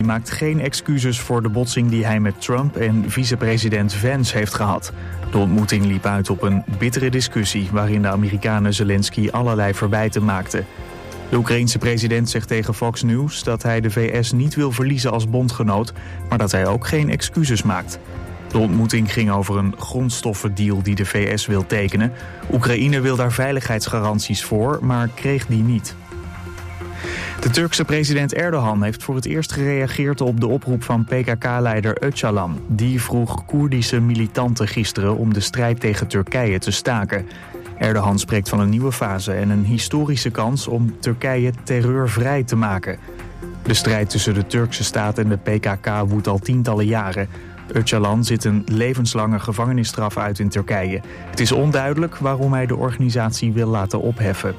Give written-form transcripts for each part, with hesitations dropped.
maakt geen excuses voor de botsing die hij met Trump en vicepresident Vance heeft gehad. De ontmoeting liep uit op een bittere discussie waarin de Amerikanen Zelensky allerlei verwijten maakten. De Oekraïense president zegt tegen Fox News dat hij de VS niet wil verliezen als bondgenoot, maar dat hij ook geen excuses maakt. De ontmoeting ging over een grondstoffendeal die de VS wil tekenen. Oekraïne wil daar veiligheidsgaranties voor, maar kreeg die niet. De Turkse president Erdogan heeft voor het eerst gereageerd op de oproep van PKK-leider Öcalan. Die vroeg Koerdische militanten gisteren om de strijd tegen Turkije te staken. Erdogan spreekt van een nieuwe fase en een historische kans om Turkije terreurvrij te maken. De strijd tussen de Turkse staat en de PKK woedt al tientallen jaren. Öcalan zit een levenslange gevangenisstraf uit in Turkije. Het is onduidelijk waarom hij de organisatie wil laten opheffen.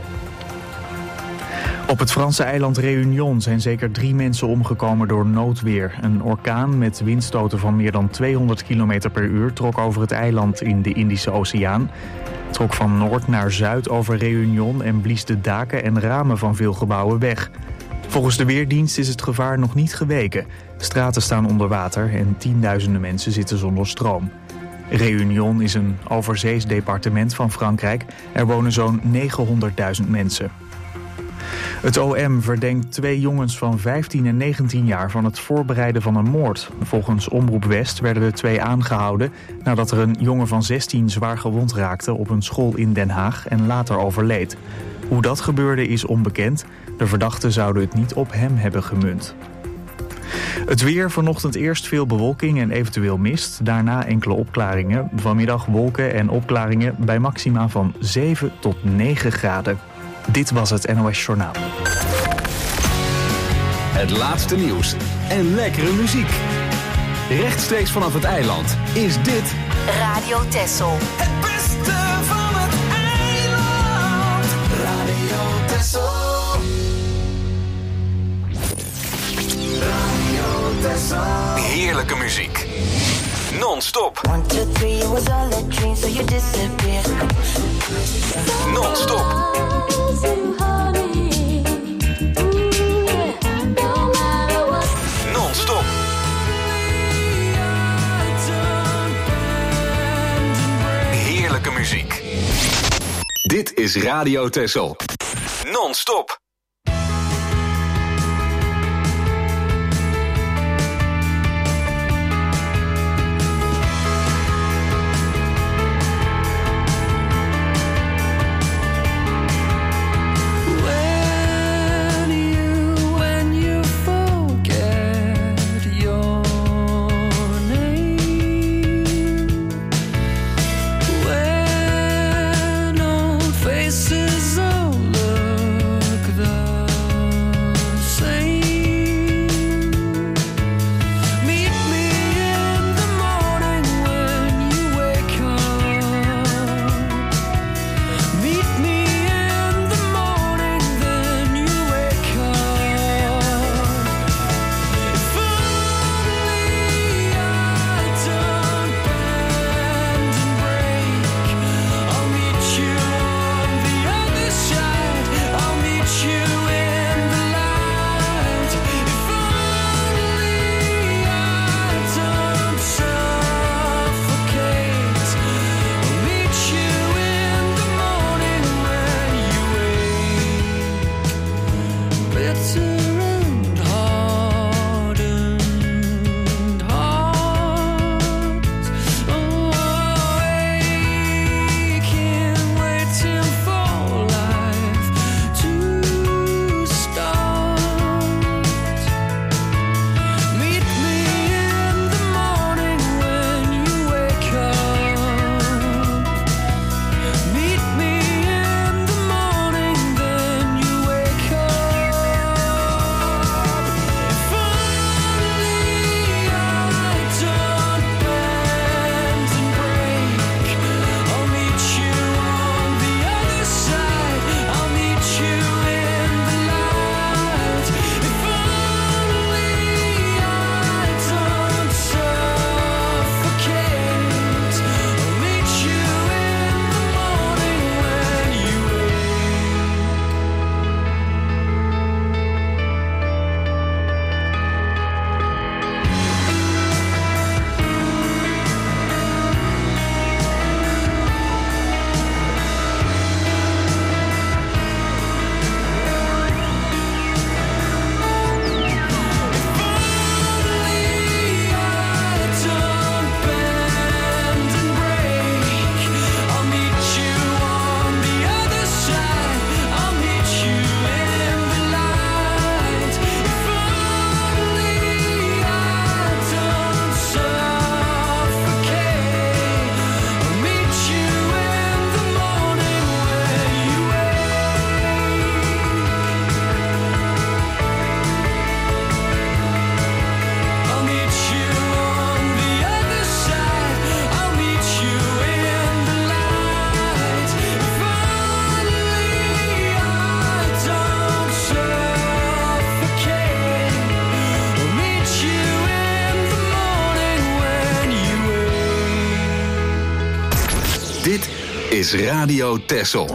Op het Franse eiland Réunion zijn zeker 3 mensen omgekomen door noodweer. Een orkaan met windstoten van meer dan 200 km per uur trok over het eiland in de Indische Oceaan. Het trok van noord naar zuid over Réunion en blies de daken en ramen van veel gebouwen weg. Volgens de Weerdienst is het gevaar nog niet geweken. Straten staan onder water en tienduizenden mensen zitten zonder stroom. Réunion is een overzees departement van Frankrijk. Er wonen zo'n 900.000 mensen. Het OM verdenkt 2 jongens van 15 en 19 jaar van het voorbereiden van een moord. Volgens Omroep West werden de 2 aangehouden nadat er een jongen van 16 zwaar gewond raakte op een school in Den Haag en later overleed. Hoe dat gebeurde is onbekend. De verdachten zouden het niet op hem hebben gemunt. Het weer, vanochtend eerst veel bewolking en eventueel mist. Daarna enkele opklaringen. Vanmiddag wolken en opklaringen bij maxima van 7 tot 9 graden. Dit was het NOS Journaal. Het laatste nieuws en lekkere muziek. Rechtstreeks vanaf het eiland is dit Radio Texel. Het beste van het eiland. Radio Texel. Radio Texel. heerlijke muziek. Non-stop. 1, 2, 3, it was all a dream, so you disappeared. Non-stop. Non-stop. Heerlijke muziek. Dit is Radio Texel. Non-stop. Dit is Radio Texel.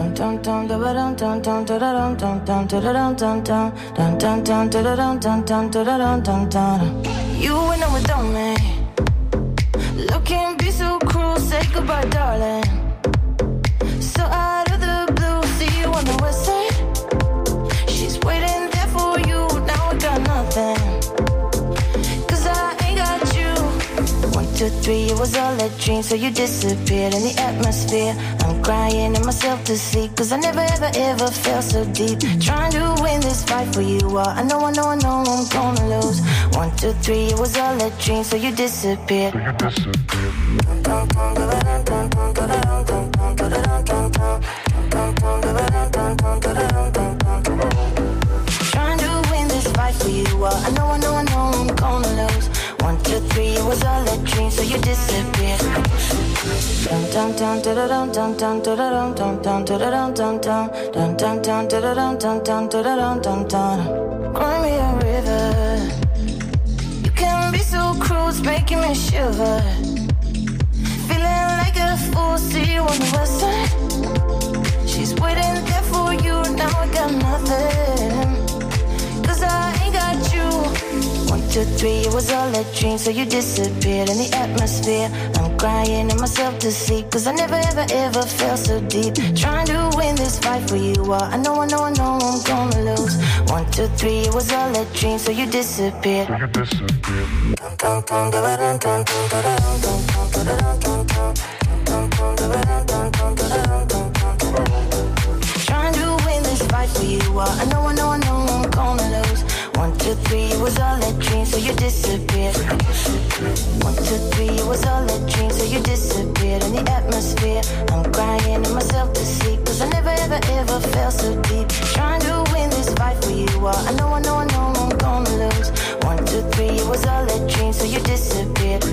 You went on without me. Looking be so cruel, say goodbye, darling. So out of the blue, see you on the west side. She's waiting there for you, now I got nothing. 'Cause I ain't got you. 1, 2, 3, it was all a dream, so you disappeared in the atmosphere. I'm crying in myself to sleep, 'cause I never ever ever felt so deep. Trying to win this fight for you, I know I'm gonna lose. 1, 2, 3, it was all a dream, so you disappeared. Trying to win this fight for you, I know I'm gonna lose. 1, 2, 3, it was all a dream, so you disappeared. Cry me a river. You can be so cruel, it's making me shiver. Feeling like a fool, see you on the west side. She's waiting there for you, now I got nothing. 'Cause I ain't got you. 1, 2, 3, it was all a dream, so you disappeared in the atmosphere. I'm crying in myself to sleep, 'cause I never ever ever felt so deep. Trying to win this fight for you, I know I'm gonna lose. 1, 2, 3, it was all a dream, so you disappeared. Trying to win this fight for you, I know I'm gonna lose. 1, 2, 3, it was all a dream, so you disappeared. 1, 2, 3, it was all a dream, so you disappeared in the atmosphere. I'm crying in myself to sleep, 'cause I never ever ever felt so deep. Trying to win this fight for you, I know I'm gonna lose. 1, 2, 3, it was all a dream, so you disappeared.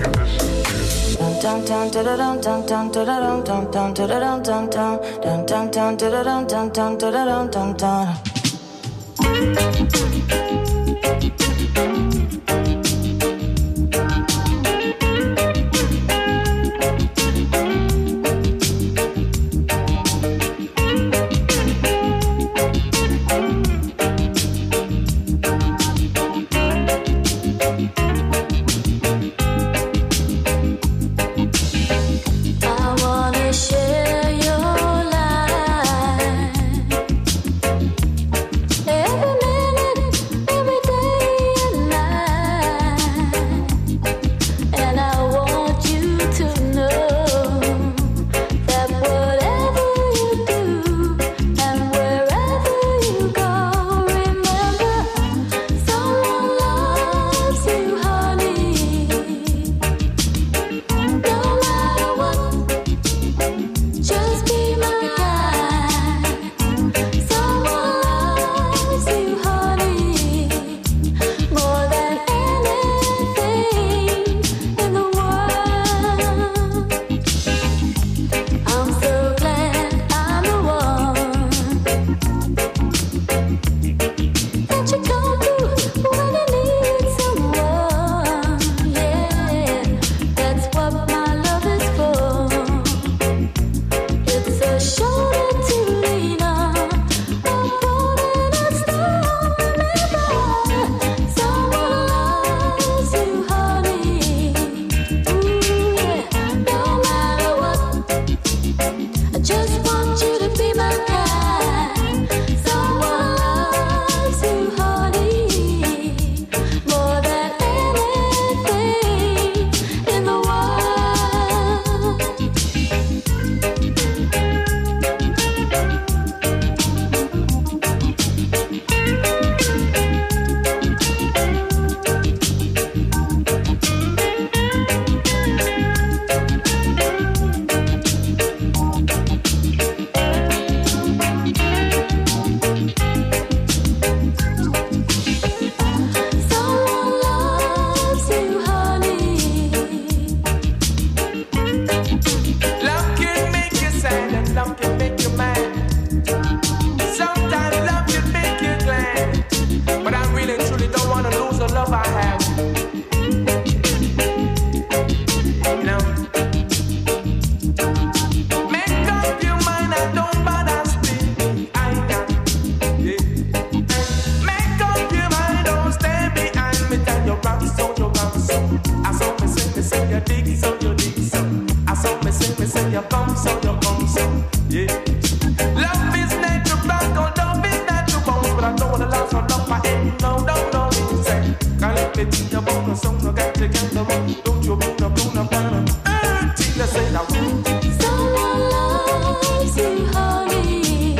me say you come so, yeah. Love is natural, love is natural, but I don't wanna last for love, I ain't no, say. Can't let me think about the song, I got to get the one, don't you mean the blue, no, Tina say now. Someone loves you, honey.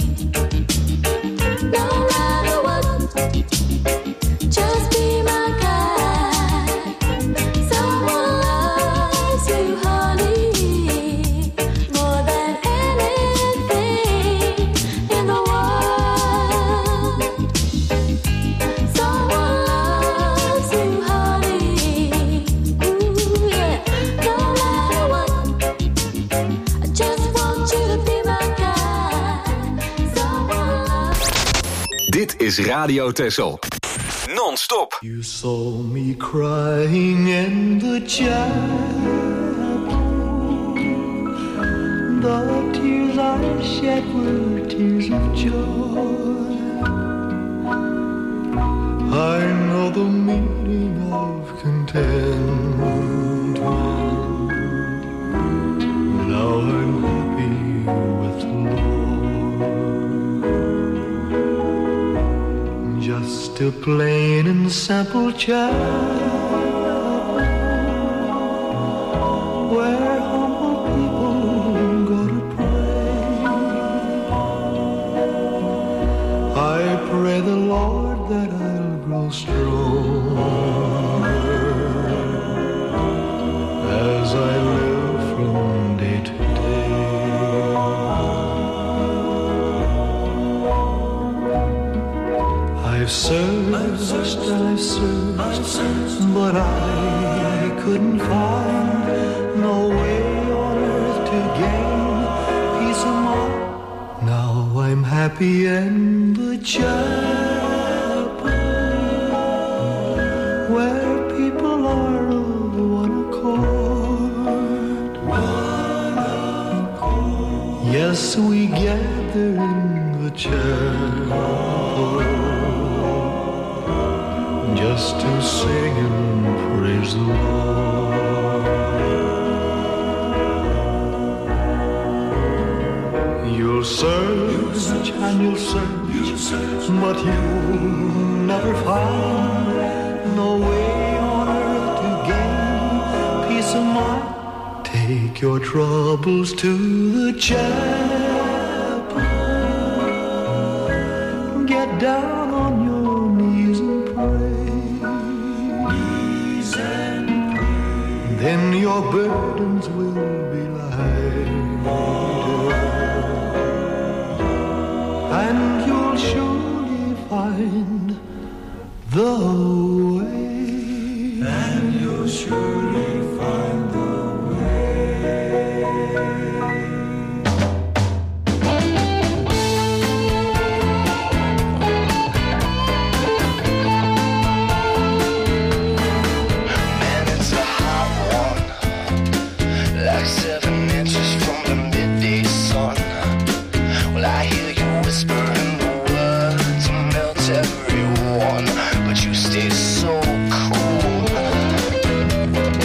No matter what, just be my guide. Someone loves you, honey, more than anything in the world. Someone loves you, honey. Ooh, yeah. No matter what, I just want you to be my guide. Someone loves. Dit is Radio Texel. Non-stop. You saw me crying in the chapel. The tears I shed were tears of joy. I know the meaning of contentment. Now I'm happy with the Lord. Just a plain and simple child where humble people go to pray. I pray the Lord that I'll grow stronger as I live from day to day. I've searched, but I couldn't find no way on earth to gain peace of mind. Now I'm happy in the chapel where people are of one accord. Yes, we gather in the chapel just to sing and praise the Lord. You'll search and you'll search, but you'll never find no way on earth to gain peace of mind. Take your troubles to the chapel. Get down on your knees and pray. Then your burdens will be lighter, and you'll surely find the way. And you'll surely find the way. Man, it's a hot one, like 7 inches from the midday sun. Well, I hear you whispering the words to melt everyone, but you stay so cool.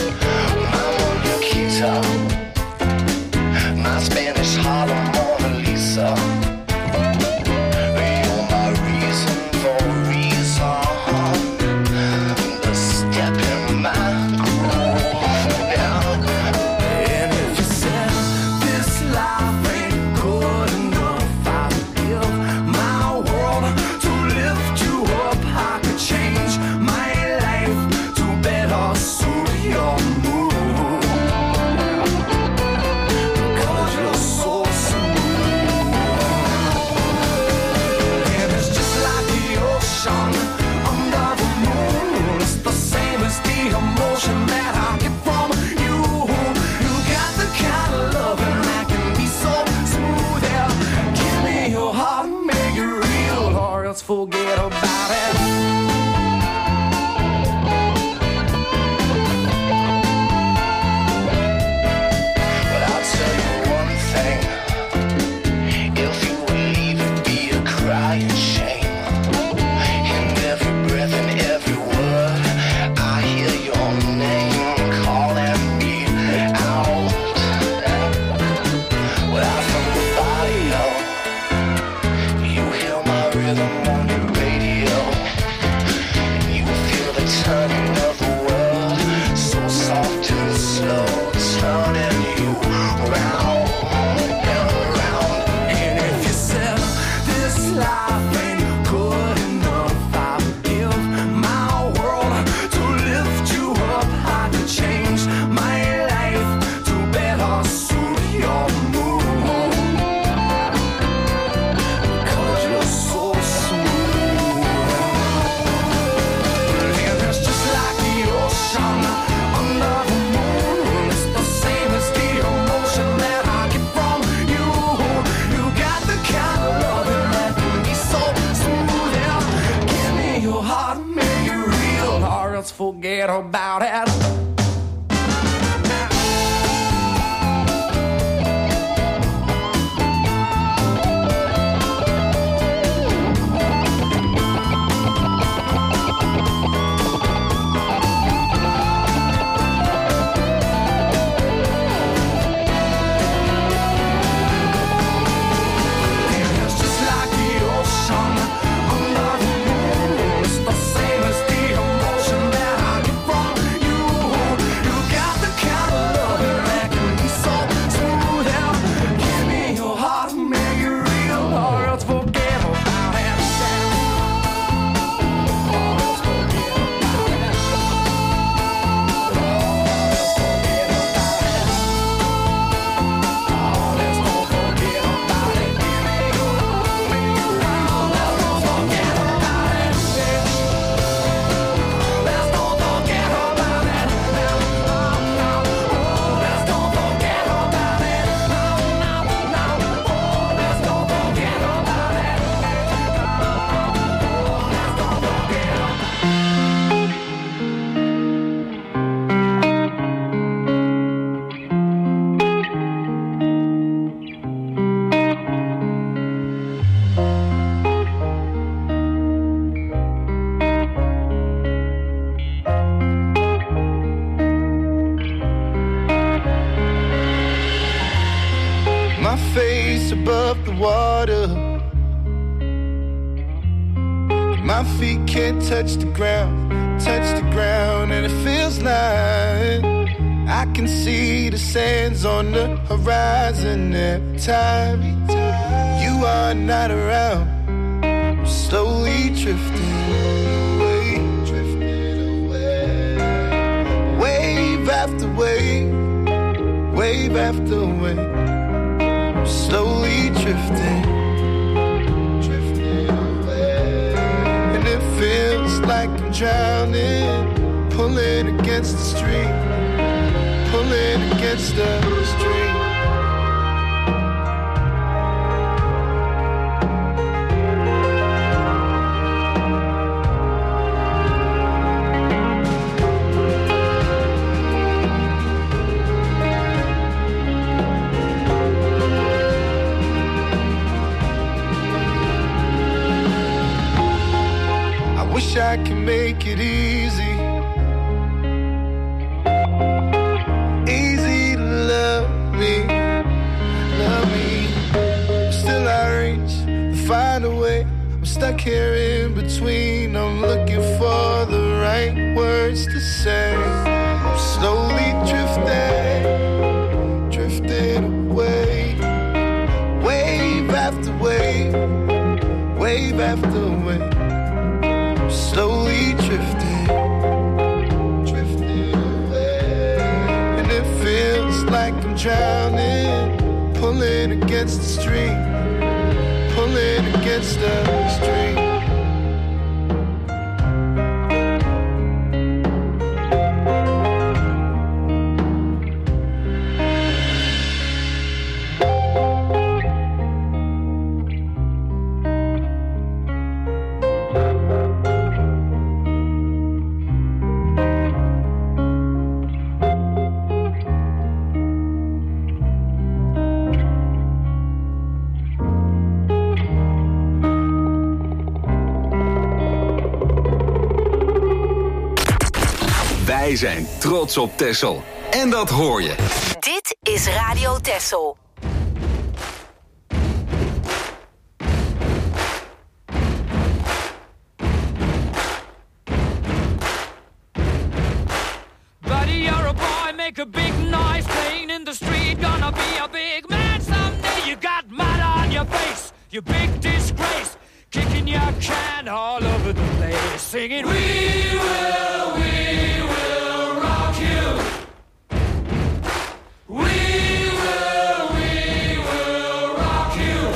let's forget about it. Above the water, my feet can't touch the ground, and it feels like I can see the sands on the horizon every time you are not around. I'm slowly drifting away, wave after wave, wave after wave. Slowly drifting away, and it feels like I'm drowning, pulling against the stream, pulling against the stream. I can make it easy, easy to love me. Still I reach to find a way. I'm stuck here in between. I'm looking for the right words to say. I'm slowly drifting away, wave after wave, wave after wave. Slowly drifting away, and it feels like I'm drowning, pulling against the stream, pulling against the stream. Wij zijn trots op Texel. En dat hoor je. Dit is Radio Texel. Buddy, you're a boy, make a big noise. Playing in the street, gonna be a big man someday. You got mud on your face, you big disgrace. Kicking your can all over the place. Singing, we will rock you. We will rock you.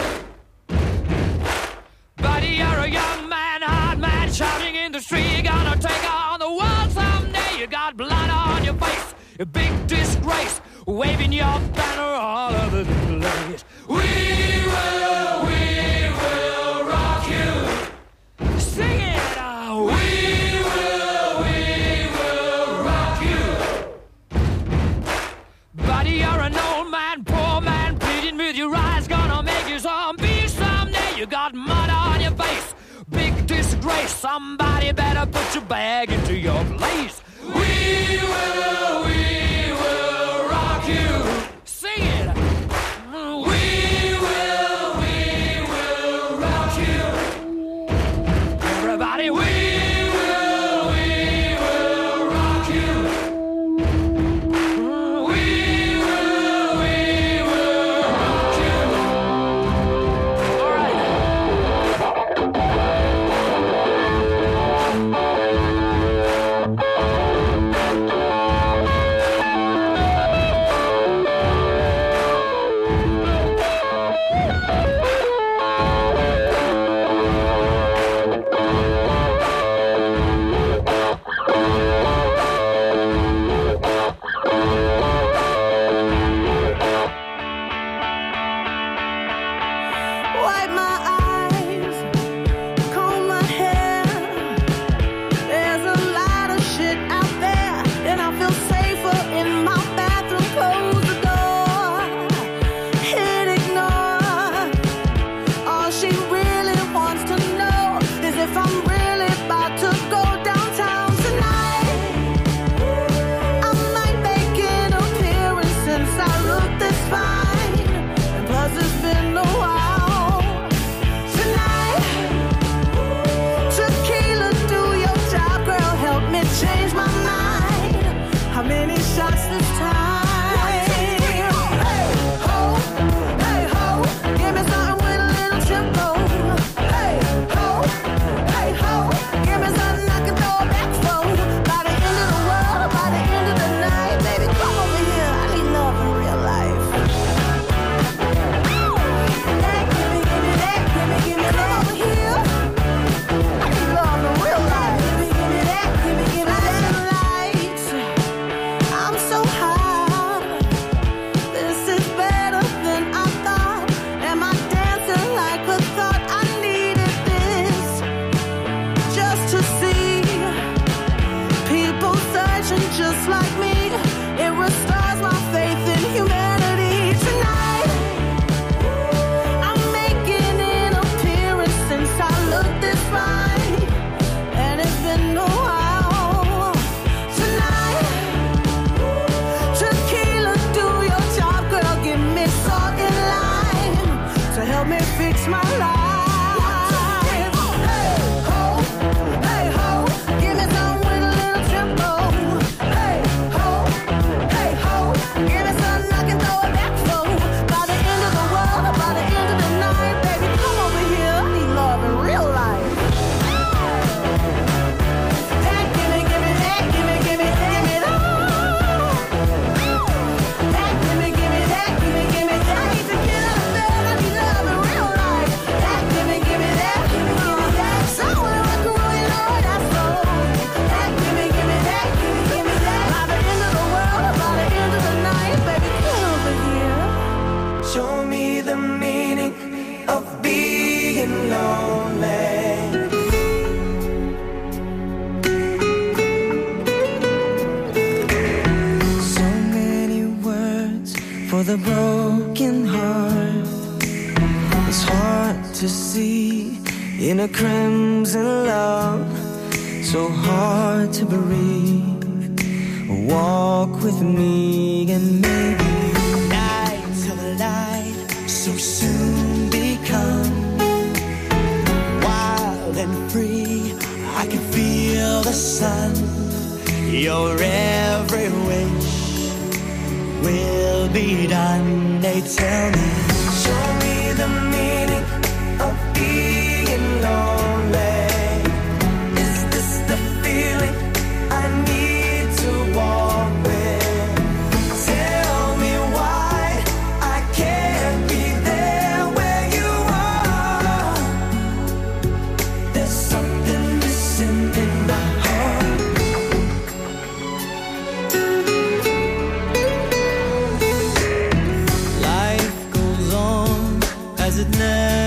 Buddy, you're a young man, hard man, shouting in the street. You're gonna take on the world someday. You got blood on your face, a big disgrace. Waving your banner all over the place. We will rock you. Sing it out. We will Somebody better put your bag into your place. We will rock you. Sing it. We will rock you. Everybody, we will rock you. We will rock you. All right. Wipe my eyes, comb my hair. There's a lot of shit out there, and I feel safer in my bathroom. Close the door, hit ignore. All she really wants to know is if I'm really about to go downtown tonight. I might make an appearance since I look this fine, and plus it's been a while. Tonight, tequila, do your job, girl. Help me change my mind. How many shots this time? Hey ho, give me something with a little tempo. Hey ho, give me something I can throw back for. By the end of the world, or by the end of the night, baby, come over here. I need love in real life. That, give me that, give me, come over here. I need love in real life. Give me that, give me that light. I'm so high. This is better than I thought. Am I dancing like a thought? I needed this just to see people searching just like me. It restores my faith in humanity. Tonight, I'm making an appearance since I looked this fine, and it's been a while. Tonight, tequila, do your job, girl. Give me salt and lime to help me fix my life. Hey ho, give me some with a little tempo. Hey ho, give me something I can throw it back for. By the end of the world, or by the end of the night, baby, come over here. I need love in real life. That, give me that, give me that. That, give me that, give me that. I need to get out of bed. I need love in real life. That, give me that, give me that. Somewhere I can really know that's soul. That, give me that, give me that. By the end of the world, or by the end of the night, baby, come over here. Show me the meaning of being lonely. So many words for the broken heart. It's hard to see in a crimson love. So hard to breathe. Walk with me and maybe night till the light so soon become wild and free. I can feel the sun. Your every wish will be done. They tell me, show me the meaning of being lonely. Is this the feeling I need to walk with? Tell me why I can't be there where you are. There's something missing in my heart. Life goes on as it never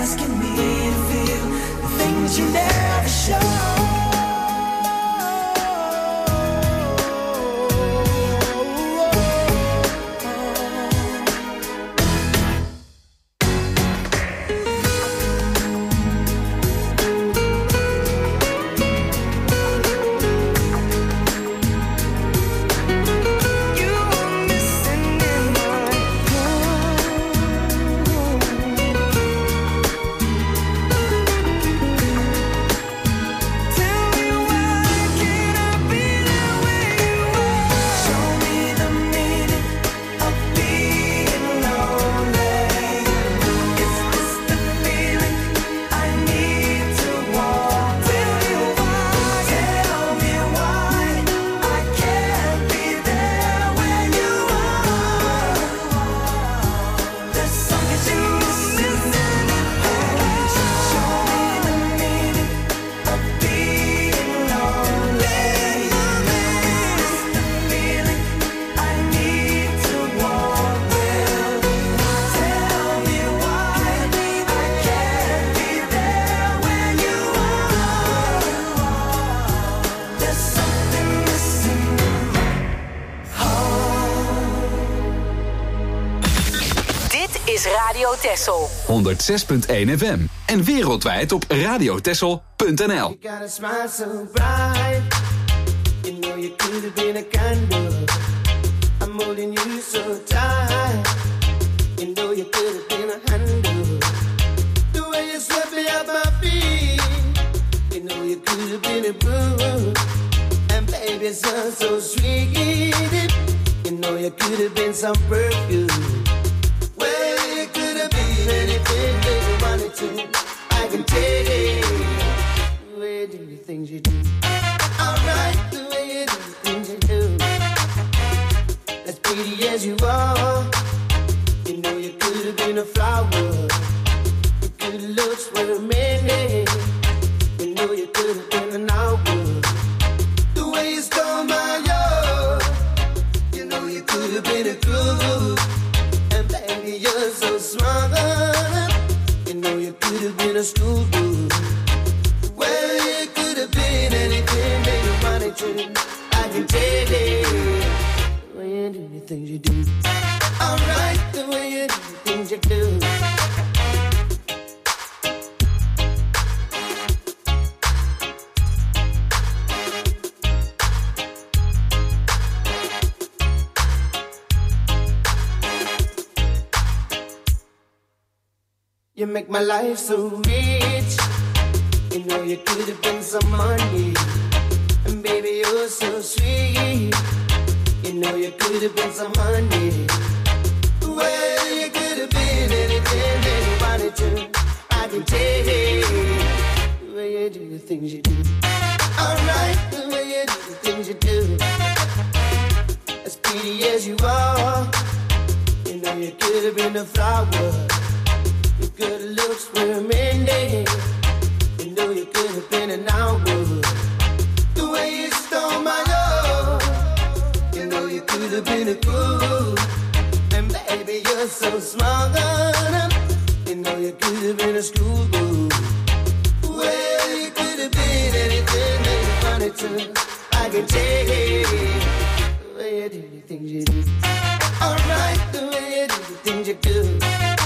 asking me to feel the things you never show. Radio Texel 106.1 FM en wereldwijd op radiotexel.nl. You got a smile so bright. You know you could have been a candle. I'm holding you so tight. You know you could have been a handle. The way you swept me off my feet. You know you could have been a broom. And baby, it sounds so sweet. You know you could have been some perfume. Anything that you wanted to, I can take it. The way you do the things you do, alright. The way you do the things you do, as pretty as you are. You know you could have been a flower. Your good looks were a minute. You know you could have been an hour. The way you stole my heart. You know you could have been a groove. And baby, you're so smart. You could have been a schoolgirl. Well, you could have been anything that you wanted to. I can take it. The way you do the things you do. Alright, the way you do the things you do. You make my life so rich. You know you could have been some money. And baby, you're so sweet. You know you could have been some money. Well, you could have been anything that you wanted to. I can take it. The way you do the things you do. Alright, the way you do the things you do. As pretty as you are. You know you could have been a flower. Good looks were a minute. You know you could have been an hour. The way you stole my love. You know you could have been a fool. And baby, you're so smart. You know you could have been a schoolgirl. Well, you could have been anything that you wanted to. I can take it. The way you do the things you do. Alright, the way you do the things you do.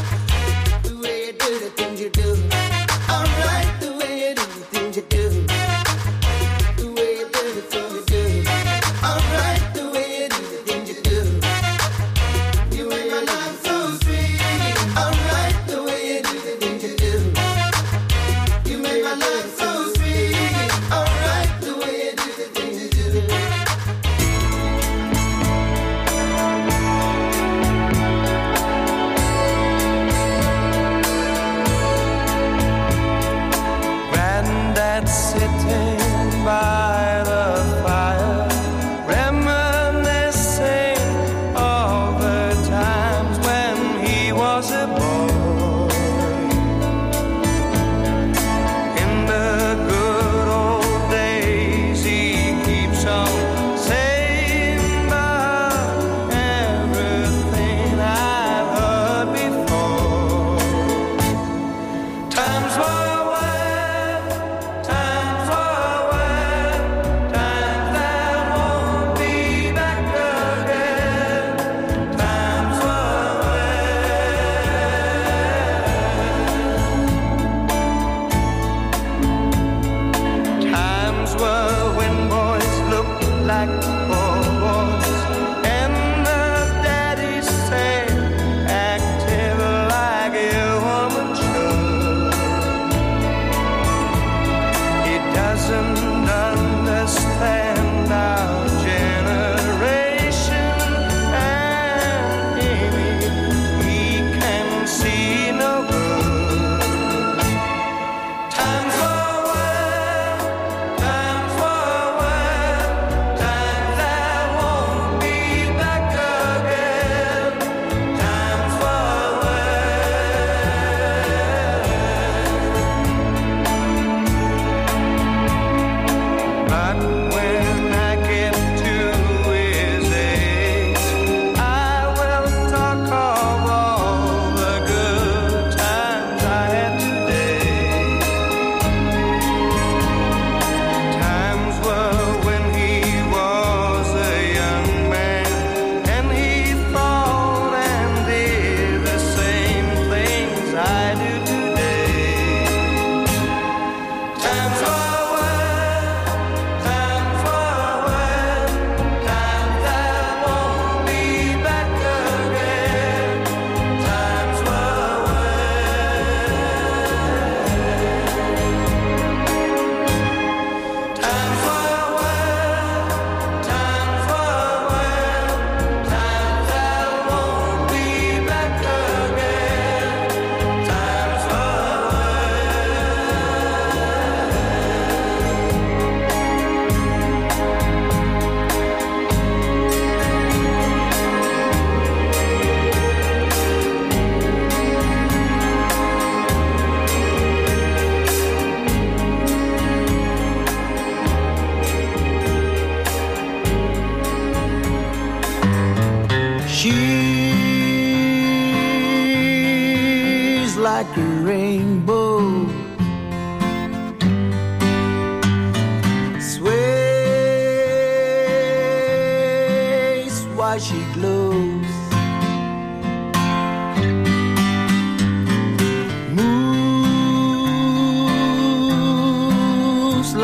The things you do, alright. The way you do the things you do, the way you do the things you do, alright. The way you do the things you do, you make my life so sweet. Alright, the way you do the things you do, you make my life so sweet. Alright, the way you do the things you do.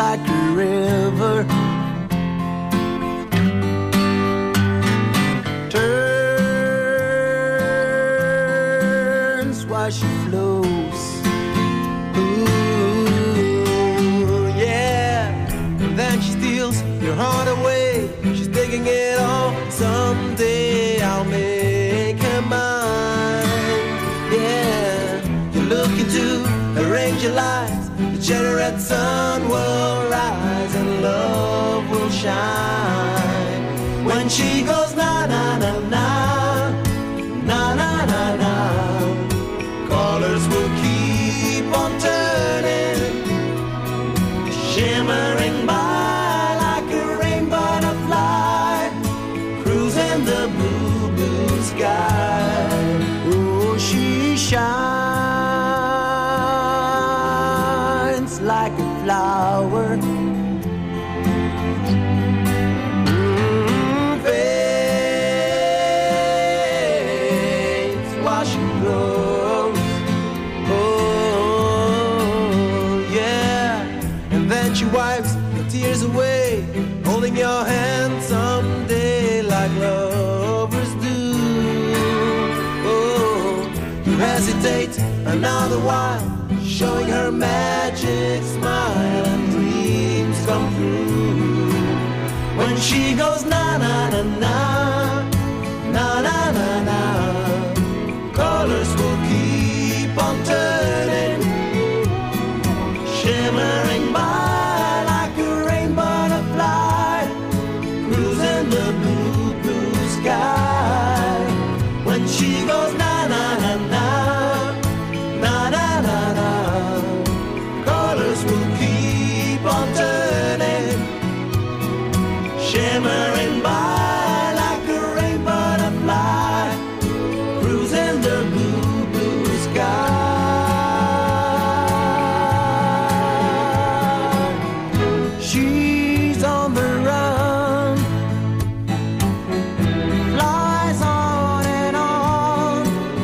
like a river. Turns while she flows. Ooh, yeah. And then she steals your heart away. She's taking it all. Someday I'll make her mine. Yeah. You look into her angel eyes. The generate sun will rise and love will shine. When she goes na na na na, na na na na, colors will keep on turning, shimmering by like a rainbow butterfly, cruising the blue, blue sky. Oh, she shines like a flower. Fades while she grows. Oh, yeah. And then she wipes the tears away, holding your hand someday like lovers do. Oh, you hesitate another while, showing her magic smile and dreams come true. When she goes na na na na, na na na na, colors will keep on turning, shimmering by like a rainbow butterfly, cruising the blue, blue sky. When she goes na na na na, na na na na, colors will keep on turning, shimmering by like a rainbow butterfly, cruising the blue, blue sky. She's on the run, flies on and on.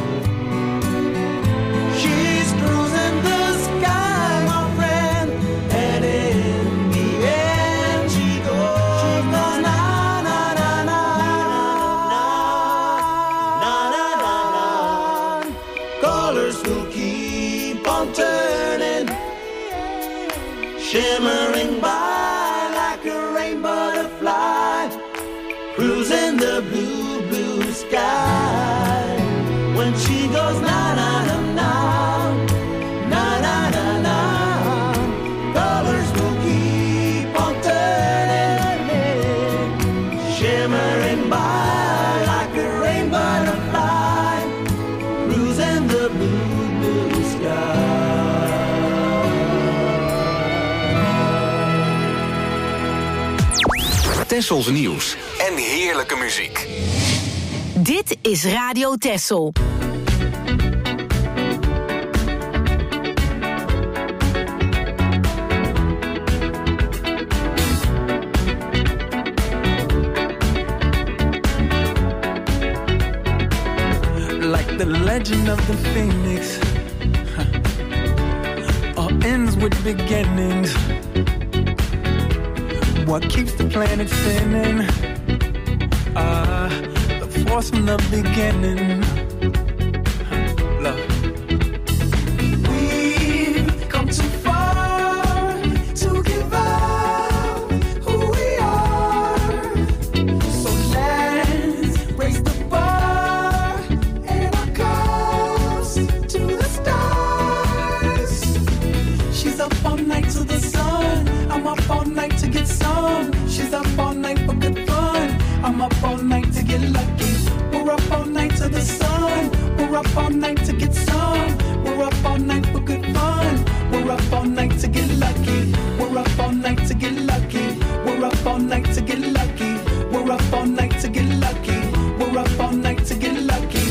She's cruising the sky, my friend, and in the end she goes na na na na na na na na na. Colors will keep on turning, shimmering by like a rainbow butterfly, cruising the blue, blue sky. When she goes na na na na, na na na na, colors will keep on turning, shimmering by like a rainbow butterfly, cruising the blue, blue sky. Tessels nieuws en heerlijke muziek. Dit is Radio Tessel. Like the legend of the phoenix, all ends with beginnings. What keeps the planet spinning? The force from the beginning. Love. We've come too far to give up who we are. So let's raise the bar and our cups to the stars. She's up all night to the sun. I'm up all night to get some. She's up all night for good fun. I'm up all night to get lucky. We're up all night to the sun. We're up all night to get some. We're up all night for good fun. We're up all night to get lucky. We're up all night to get lucky. We're up all night to get lucky. We're up all night to get lucky. We're up all night to get lucky.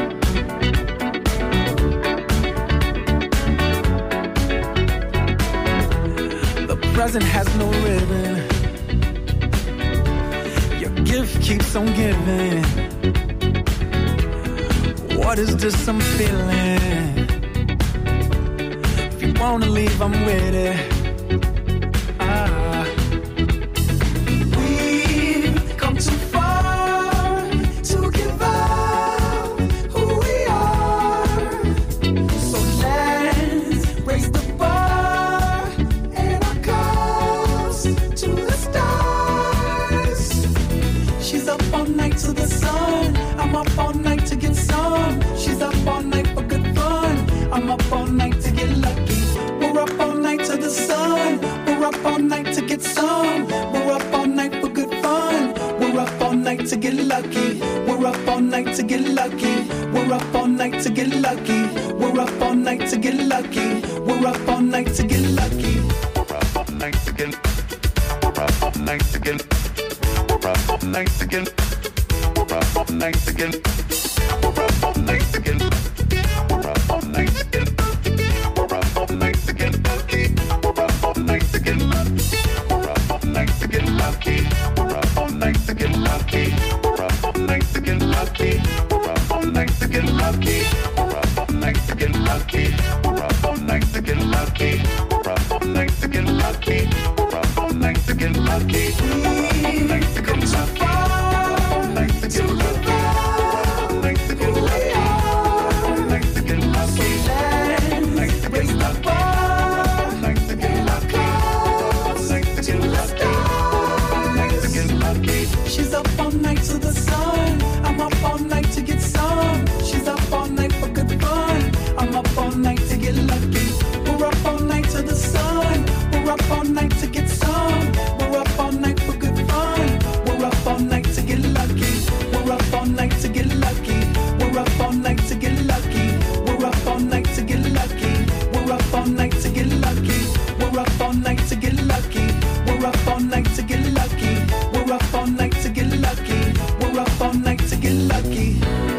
The present has no ribbon. Your gift keeps on giving. What is this I'm feeling? If you wanna leave, I'm with it. up all night to get some. We're up all night for good fun. We're up all night to get lucky. We're up all night to get lucky. We're up all night to get lucky. We're up all night to get lucky. We're up all night to get lucky. We're up all night to get. We're up all night to get. We're up all night to get. We're up all night to get. We're up all night to get. We're up all night to get. We're up all night to get lucky. We're up all night to get lucky. We're up all night to get lucky. We're up all night to get lucky. We're up all night to get lucky. We're up all night to get lucky. We're up all night to get lucky. We're up all night to get lucky. We're up all night to get lucky. We're up all night to get lucky. We're up all night to get lucky. She's up all night to the sun. I'm up all night to get some. She's up all night for good fun. I'm up all night to get lucky. We're up all night to the sun. We're up all night to get some. We're up all night for good fun. We're up all night to get lucky. We're up all night to get lucky. We're up all night to get lucky. We're up all night to get lucky. We're up all night to get lucky. We're up all night to get lucky. We're up all night to get lucky. We're up all night to get lucky. We're up all night to get lucky.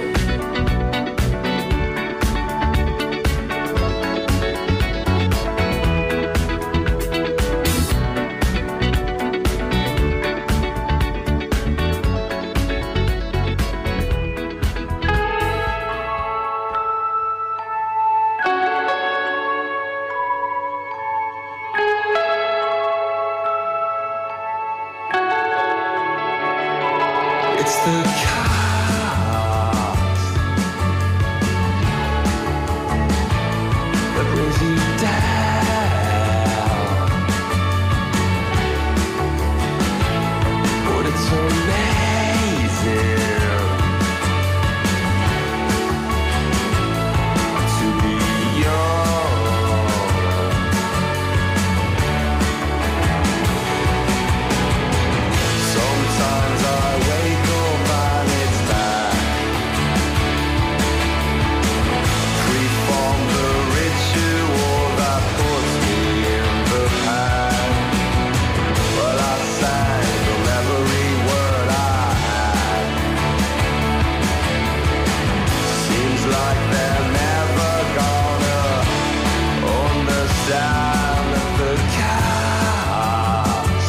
It's the chaos that brings you down. But it's amazing to be young. Sometimes I wake up and it's back. Free from the ritual that puts me in the past. Well, I sang from every word I had. Seems like they're never gonna understand the chaos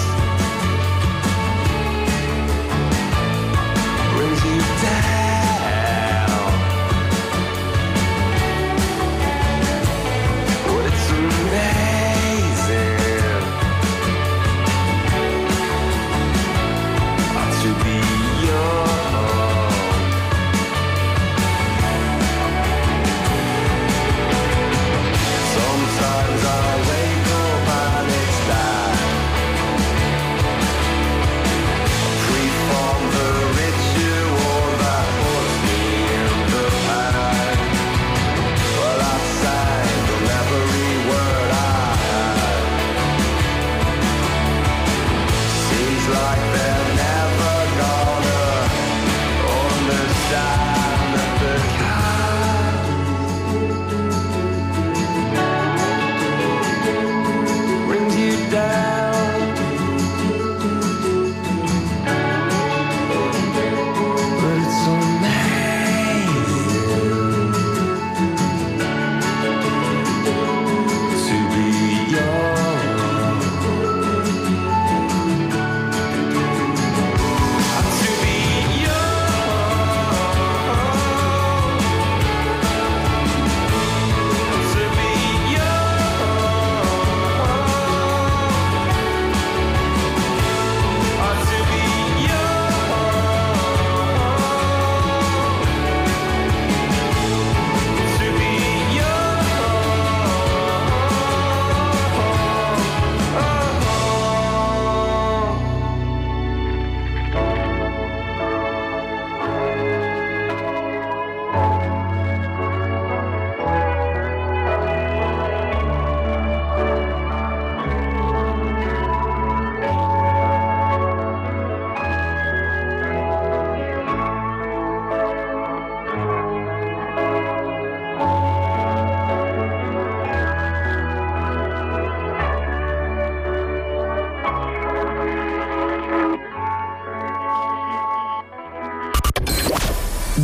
brings you down. But it's amazing to be young. Sometimes I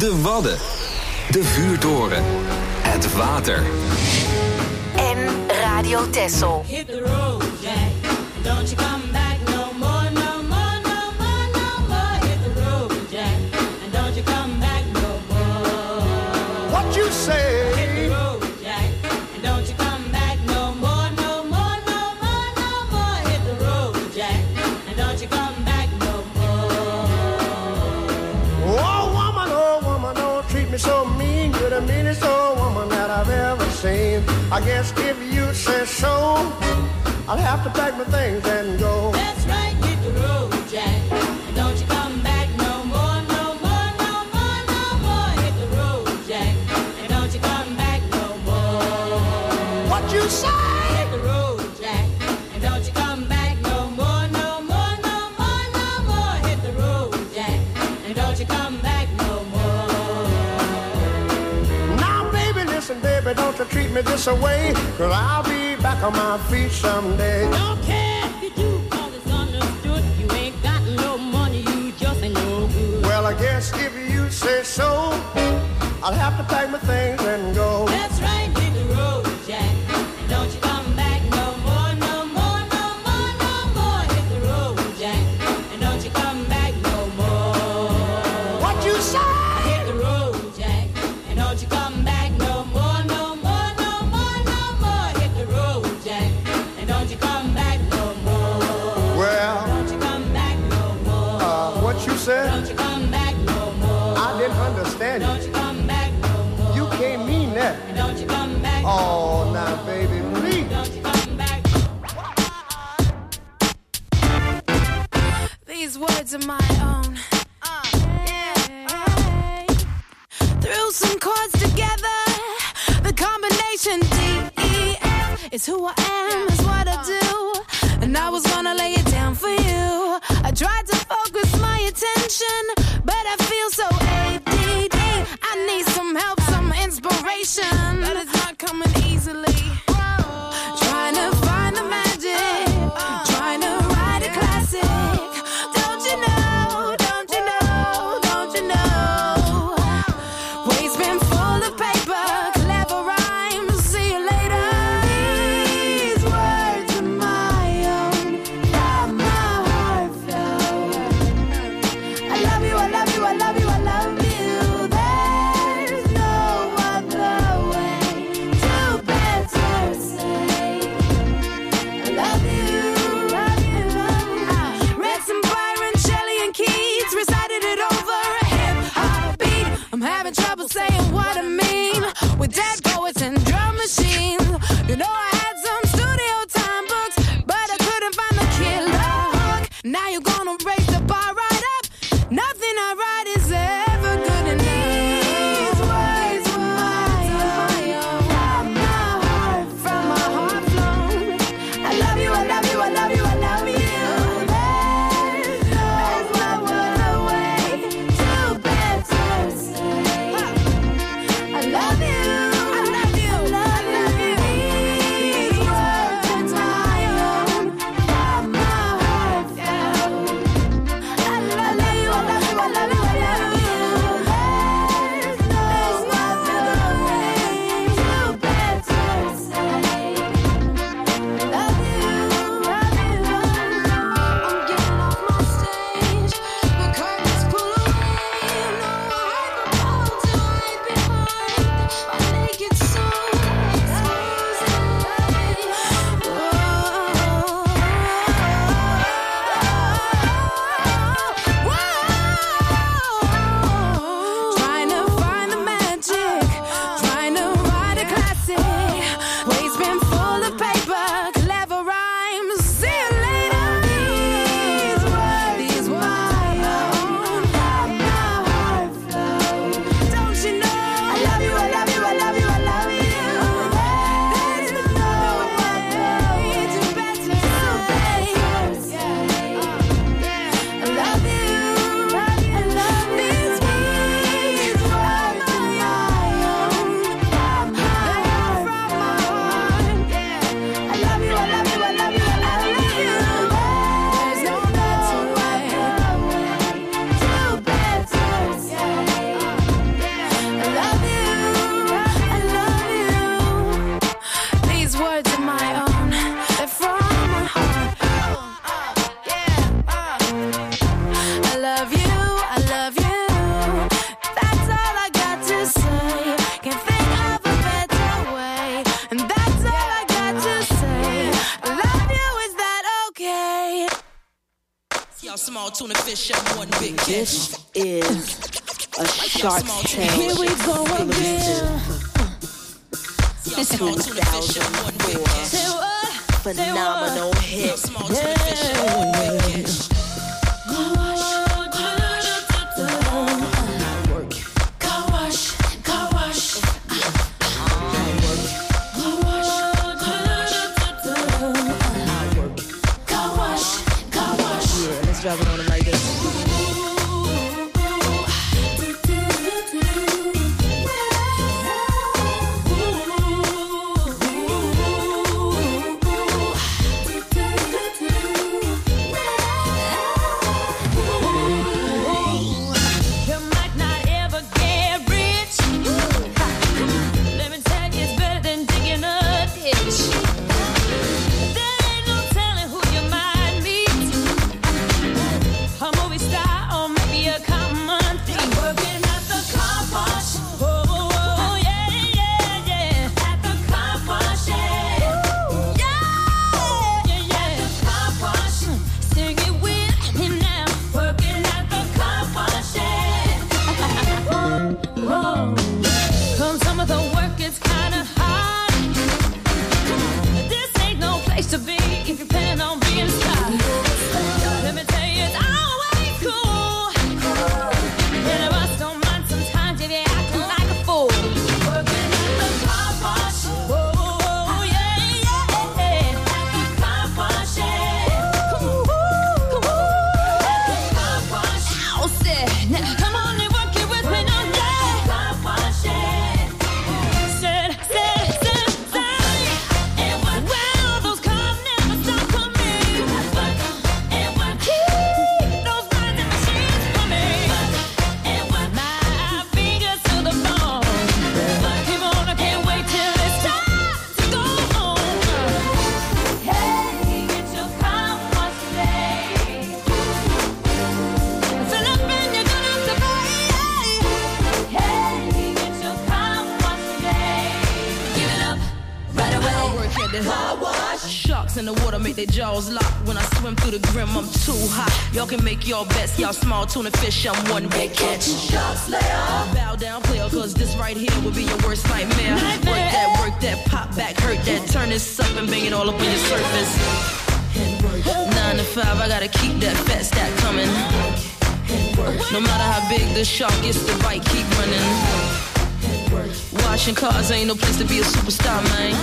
De Wadden. De vuurtoren. Het water. En Radio Texel. Hit the road, Jack. Don't you come back no more, no more, no more, no more. Hit the road, Jack. And don't you come back no more. What you say? Hit the road, Jack. And don't you come back no more, no more, no more, no more. Hit the road, Jack. And don't you come back no more. Oh woman, don't treat me so mean. You're the meanest old woman that I've ever seen. I guess if you say so, I'll have to pack my things and go. That's right, hit the road, Jack. And don't you come back no more, no more, no more, no more. Hit the road, Jack. And don't you come back no more. What you say? Hit the road, Jack. And don't you come back no more, no more, no more, no more. Hit the road, Jack. And don't you come back no more. Now, baby, listen, baby, don't you treat me this away, 'cause I'll be back on my feet someday. Don't care if you do, 'cause it's understood. You ain't got no money, you just ain't no good. Well, I guess if you say so, I'll have to pack my things and go. That's right, hit the road, Jack. And don't you come back no more, no more, no more, no more. Hit the road, Jack. And don't you come back no more. What you say? Hit the road, Jack. And don't you come back no more, no more, no more, no more. Hit the road, Jack. And don't you come back no more. Well, Don't you come back no more. what you said? Don't you come back no more. I didn't understand Don't you. you come back no more. You can't mean that. And don't you come back no Oh, more. now, baby, please. Don't you come back. These words are my own. Threw some chords together. The combination D-E-F is who I am, is what I do. And I was gonna lay it down for you. I tried to focus my attention, but I feel so ADD. I need some help, some inspiration, but it's not coming easily. Trying to find the magic, trying to write a classic. Don't you know, don't you know, don't you know? Waste bin full of paper, clever rhymes, see you later. These words are my own, from my heart flow. I love you, I love you, I love you, I love you. There's no other way to better Y'all small tuna fish and one big catch. This is a Shark's Tale. Here we go again. 2004 phenomenal hit. Drop it on it like this. In the water make their jaws lock. When I swim through the grim, I'm too hot. Y'all can make your bets. Y'all small tuna fish, I'm one big catch. Shark Slayer. Bow down, player, cause this right here will be your worst nightmare. Work that, pop back, hurt that. Turn this up and bang it all up on your surface. 9 to 5, I gotta keep that fat stack coming. No matter how big the shark is, the bite keep running. Washing cars ain't no place to be a superstar, man.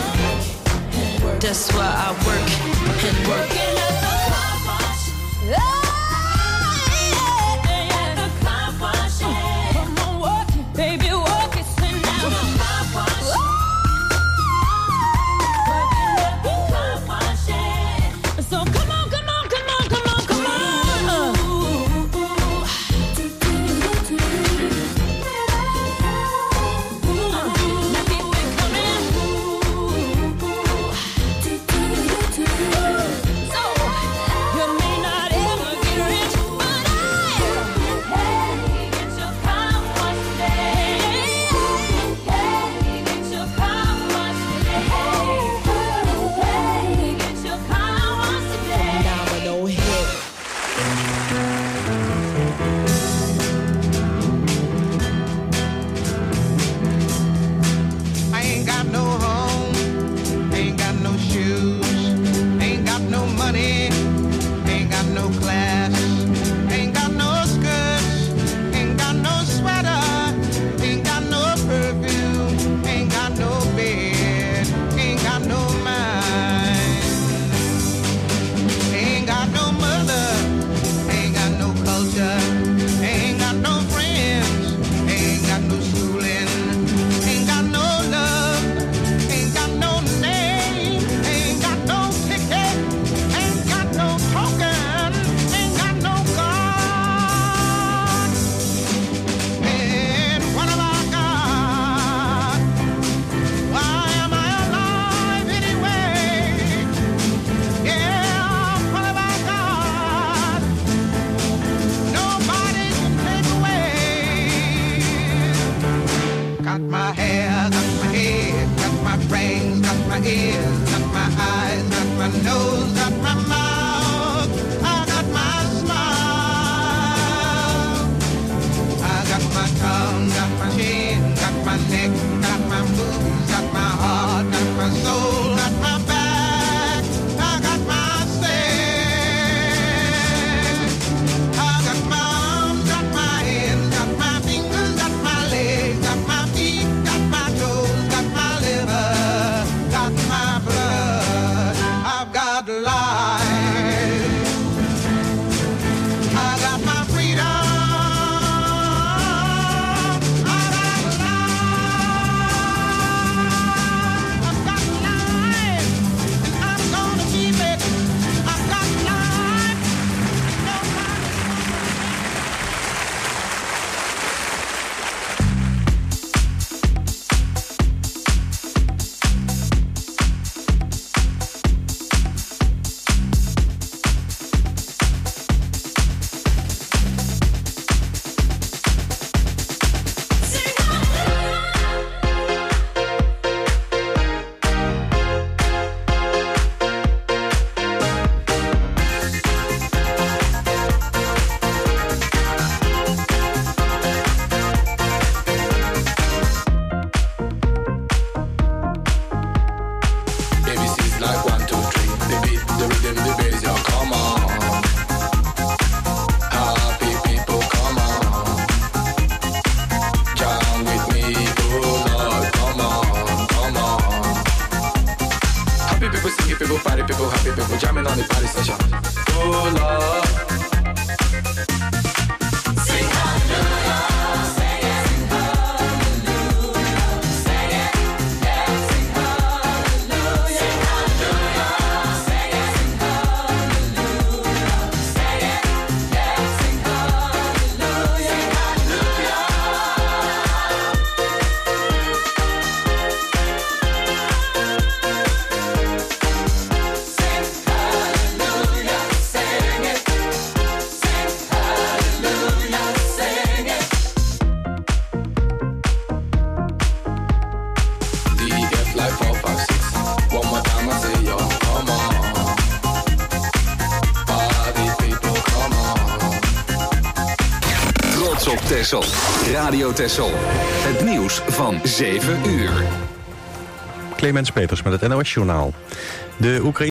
That's why I work and work. Working at the car wash. At the car wash. Come on, work it, baby, work it, sit down. Car wash. Working at the car wash. So come on, come on, come on, come on, come on. Now keep it coming. So rhythm, the bass, yo, come on. Happy people, come on. Jam with me, oh Lord, come on, come on. Happy people, singing people, party people, happy people, jamming on the party session. Oh Lord. Sing hallelujah. Texel. Radio Texel. Het nieuws van 7 uur. Clemens Peters met het NOS-journaal. De